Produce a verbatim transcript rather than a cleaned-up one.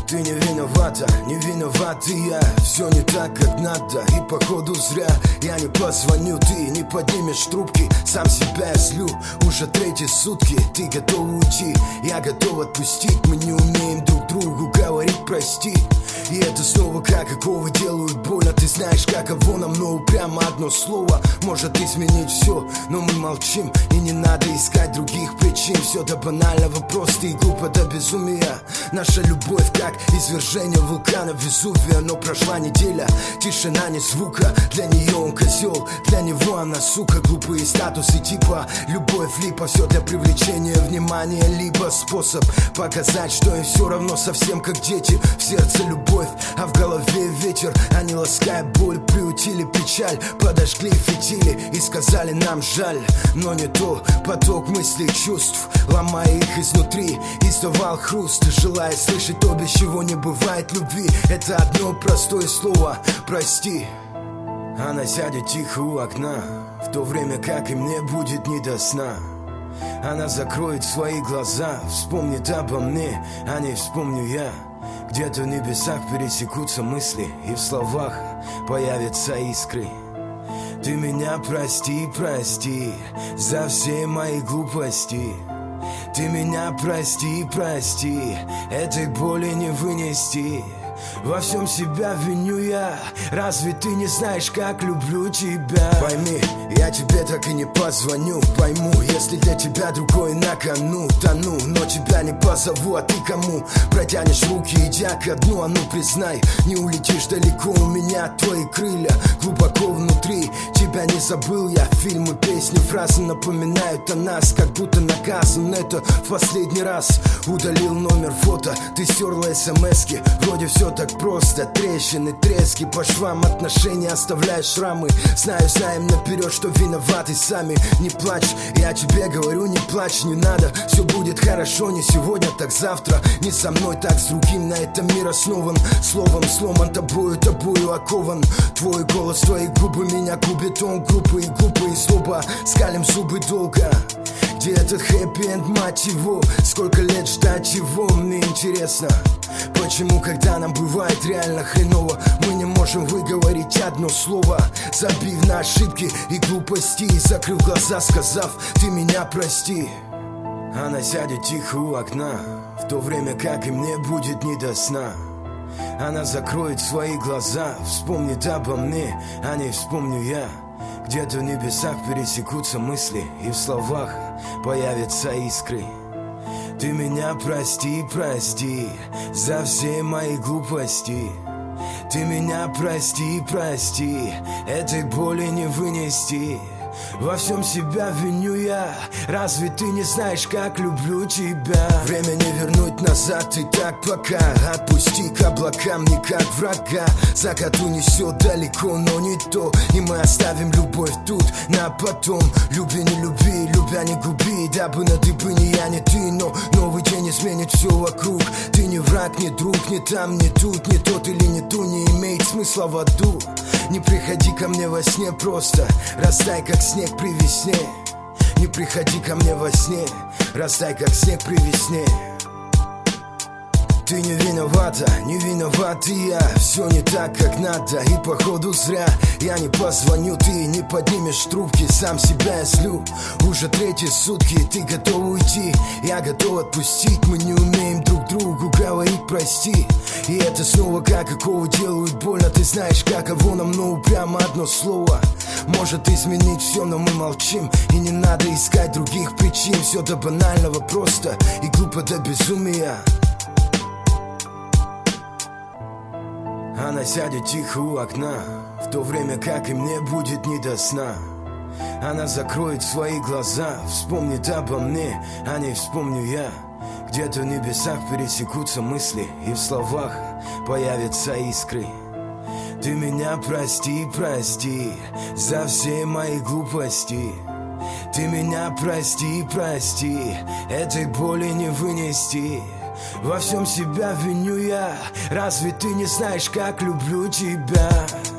Ты не виновата, не виноват и я. Все не так, как надо, и походу зря. Я не позвоню, ты не поднимешь трубки. Сам себя я злю, уже третьи сутки. Ты готова уйти, я готов отпустить. Мы не умеем друг другу говорить прости. И это снова как какого делают больно. Ты знаешь, каково нам, но упрямо одно слово может изменить все. Но мы молчим, и не надо искать других причин. Все до банального просто и глупо до безумия. Наша любовь как извержение вулкана Везувия. Но прошла неделя, тишина, ни звука. Для нее он козел, для него она сука. Глупые статусы типа любовь, липа. Все для привлечения внимания, либо способ показать, что им все равно, совсем как дети. В сердце любовь, а в голове ветер. Они лаская боль, приутили печаль. Подожгли фитили и сказали нам жаль. Но не то, поток мыслей, чувств, ломая их изнутри, издавал хруст, желая слышать то, без чего не бывает любви. Это одно простое слово «прости». Она сядет тихо у окна, в то время как и мне будет не до сна. Она закроет свои глаза, вспомнит обо мне, а не вспомню я. Где-то в небесах пересекутся мысли, и в словах появятся искры. Ты меня прости, прости за все мои глупости. Ты меня прости, прости, этой боли не вынести. Во всем себя виню я. Разве ты не знаешь, как люблю тебя? Пойми, я тебе так и не позвоню. Пойму, если для тебя другой на кону. Тону, но тебя не позову, а ты кому? Протянешь руки, идя ко дну. А ну признай, не улетишь далеко. У меня твои крылья глубоко внутри. Тебя не забыл я. Фильмы, песни, фразы напоминают о нас, как будто наказан. Это в последний раз. Удалил номер, фото, ты стерла смски. Вроде все так просто, трещины, трески по швам, отношения оставляют шрамы. Знаю, знаем наперед, что виноваты сами. Не плачь, я тебе говорю, не плачь, не надо. Все будет хорошо, не сегодня, так завтра. Не со мной, так с другим, на этом мир основан. Словом сломан, тобою, тобою окован. Твой голос, твои губы меня губит. Он глупый, глупый, злоба, скалим зубы долго. Где этот хэппи-энд, мать его? Сколько лет ждать его? Мне интересно, почему, когда нам бывает реально хреново, мы не можем выговорить одно слово, забив на ошибки и глупости, закрыв глаза, сказав: ты меня прости. Она сядет тихо у окна, в то время как и мне будет не до сна. Она закроет свои глаза, вспомнит обо мне, а не вспомню я. Где-то в небесах пересекутся мысли, и в словах появятся искры. Ты меня прости, прости за все мои глупости. Ты меня прости, прости, этой боли не вынести. Во всем себя виню я. Разве ты не знаешь, как люблю тебя? Время не вернуть назад, и так пока. Отпусти к облакам, не как врага. Закат унесет далеко, но не то. И мы оставим любовь тут на потом. Люби, не люби, любя, не губи. Дабы на дыбы не я, не ты. Но новый день изменит все вокруг. Ты не враг, не друг, не там, не тут. Не тот или не ту, не имеет смысла в аду. Не приходи ко мне во сне просто. Растай, как снег при весне. Не приходи ко мне во сне. Растай, как снег при весне. Ты не виновата, не виноват и я. Все не так, как надо, и походу зря. Я не позвоню, ты не поднимешь трубки. Сам себя я злю, уже третьи сутки. Ты готов уйти, я готов отпустить. Мы не умеем друг другу говорить прости. И это снова как какого делают больно. Ты знаешь, каково нам, но упрямо одно слово может изменить все, но мы молчим. И не надо искать других причин. Все до банального просто и глупо до безумия. Она сядет тихо у окна, в то время как и мне будет не до сна. Она закроет свои глаза, вспомнит обо мне, а не вспомню я. Где-то в небесах пересекутся мысли, и в словах появятся искры. Ты меня прости, прости за все мои глупости. Ты меня прости, прости, этой боли не вынести. Во всем себя виню я. Разве ты не знаешь, как люблю тебя?